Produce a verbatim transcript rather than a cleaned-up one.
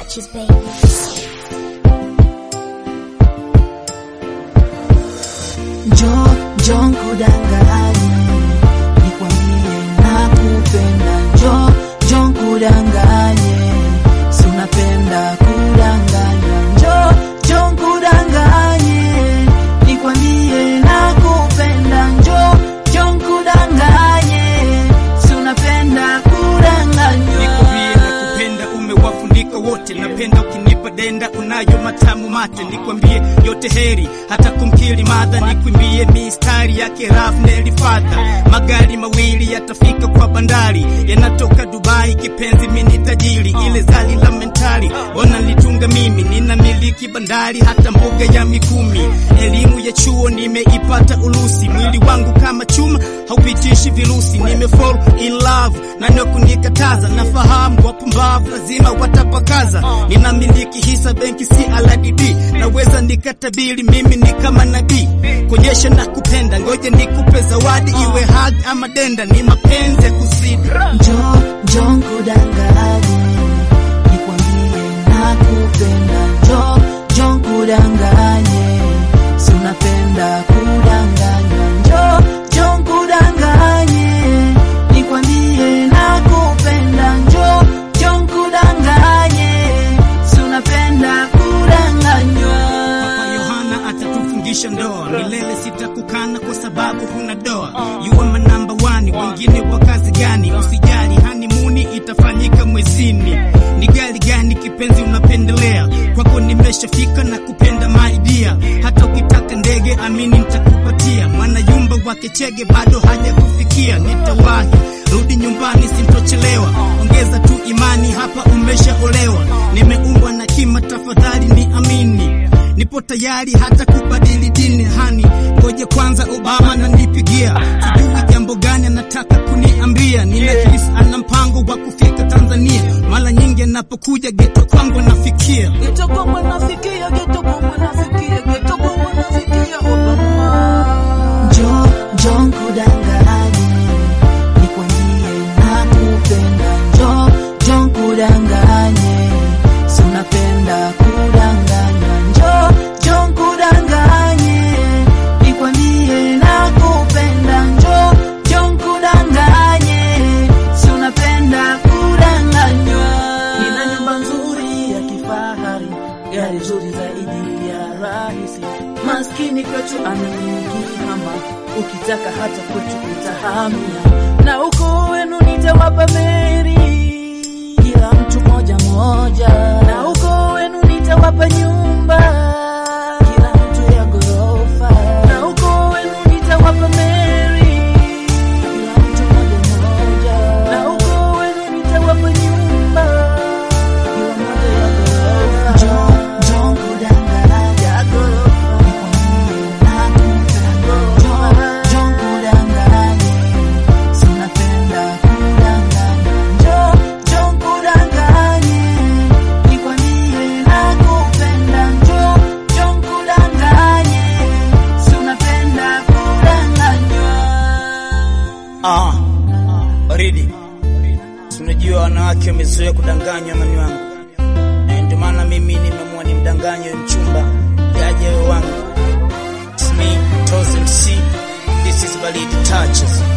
touches, baby. Jo, jo nkudanganye, nikwambie nakupenda. Jo, jo nkudanganye, si unapenda kudanganya. Jo, jo nkudanganye, nikwambie nakupenda. Jo, jo nkudanganye, si unapenda kudanganya. Nikwambie nakupenda, umewafundika wote. Napenda ukinipa denda, unayo matamu mate. Nikwambie yote heri, hata kumkili madha. Nikwimbie mistari yake Raf Nelly Father. Magari mawili yatafika kwa bandari, yanatoka Dubai, kipenzi mini tajiri. Ile zali la mentali, ona litunga mimi. Nina miliki bandari, hata mbuga ya Mikumi. Elimu ya chuo nimeipata Urusi. Mwili wangu kama chuma, haupitishi virusi. Nime fall in love, na nyo kunikataza. Nafahamu wapumbavu lazima watapakaza. Nina miliki hisa benki si aladidi. Naweza nikatabili mimi ni kama nabii. Kuonyesha na kupenda, ngoje nikupe zawadi. Iwe hug ama denda, ni mapenzi ya kusidi. Jo, jo nkudanganye, nikwambie nakupenda. Jo, jo nkudanganye, si unapenda kudanganya. Jo, jo nkudanganye, nikwambie nakupenda. Jo, jo nkudanganye, si unapenda kudanganywa. Papa Yohana atatufungisha ndoa milele, sitakukana kwa sababu huna doa. You are my number one, wengine wa kazi gani? Usijali, honeymoon itafanyika mwezini. Ni gari gani kipenzi unapendelea? Kwako nimeshafika na kupenda my dear. Hata ukitaka ndege amini nitakupatia. Mwana yumba wake chege bado haja kufikia. Nitawahi, rudi nyumbani sintochelewa. Ongeza tu imani, hapa umeshaolewa. Nimeumbwa na kima, tafadhali ni amini. Nipo tayari hata kubadili dini hani. Ngoje kwanza Obama na nipigia. Sijui jambo gani anataka kuniambia. Ninahisi ana mpango wa kufika Tanzania. Mara nyingi anapokuja geto kwangu nafikia. Geto kwangu nafikia, geto kwangu nafikia, geto kwangu nafikia Obama. Jo, jo nkudanganye, nikwambie nakupenda. Jo, jo nkudanganye, si unapenda kudanganya. Jo, jo nkudanganye, nikwambie nakupenda. Jo, jo nkudanganye, si unapenda kudanganywa. Nina nyumba nzuri ya kifahari, gari zuri zaidi ya rahisi. Maskini kwetu amiliki mama, ukitaka hata kwetu utahamia. Na uko wenu nitawapa meri, kila mtu moja moja. Na uko wenu nitawapa nyumba, kila mtu ya gorofa. Na uko wenu nitawapa meri, kila mtu moja moja. Na uko wenu nitawapa nyumba, kila mmoja ya gorofa. Jo, jo nkudanganye, ya gorofa. Nikwambie nakupenda. Jo, jo nkudanganye, si unapenda kudanganya. Jo, jo nkudanganye, nikwambie nakupenda. Jo, jo nkudanganye, si unapenda kudanganywa. Ah, baridi. Tunajua wanawake wamezoea kudanganywa mani wangu. Na ndio maana mimi nimeamua nimdanganye mchumba yaje wangu. It's me, Tozen C. This is Baridi Touches.